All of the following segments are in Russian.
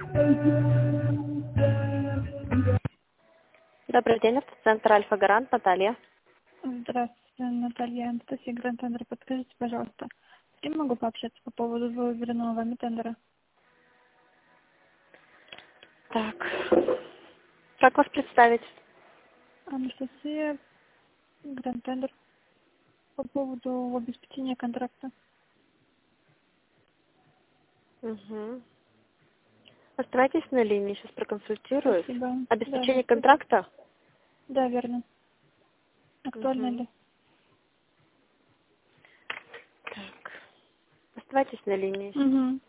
Добрый день, автоцентр Альфа-Гарант, Наталья. Здравствуйте, Наталья. Анастасия Гранд-тендер. Подскажите, пожалуйста, с кем могу пообщаться по поводу выигранного вами тендера? Так, как вас представить? Анастасия Гранд-тендер. По поводу обеспечения контракта. Угу. Оставайтесь на линии, сейчас проконсультируюсь. Спасибо. Обеспечение Да, контракта? да, верно. Актуально Угу. ли? Так, оставайтесь на линии. Угу.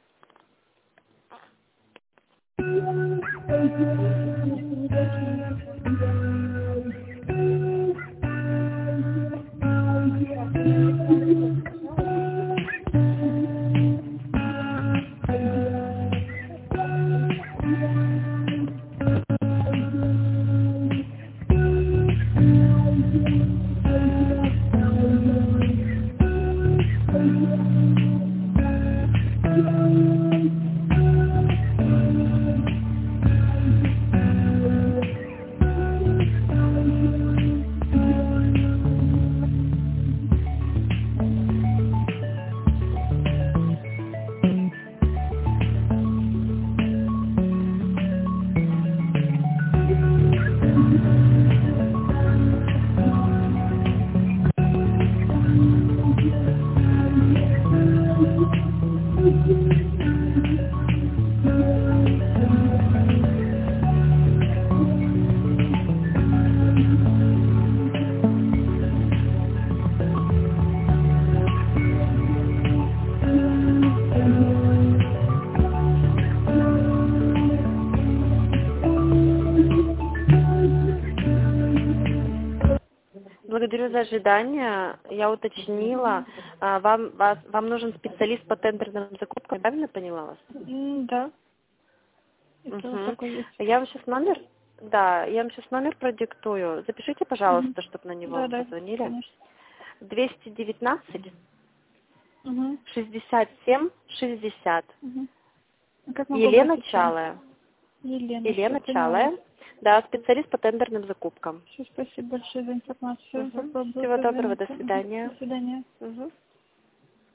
Благодарю за ожидание. Я уточнила. Вам нужен специалист по тендерным закупкам, я правильно поняла вас? Да. Это Угу. такой есть. Я вам сейчас номер, я вам сейчас номер продиктую. Запишите, Угу. пожалуйста, чтобы на него Да, позвонили. конечно. 219 Угу. 67 60. Угу. Как могу Елена обратиться? Чалая. Елена, все Елена поняла. Чалая. Да, специалист по тендерным закупкам. Все, спасибо большое за информацию. Угу. Попробую Всего доброго, до позвонить. Угу. свидания. До свидания. Угу.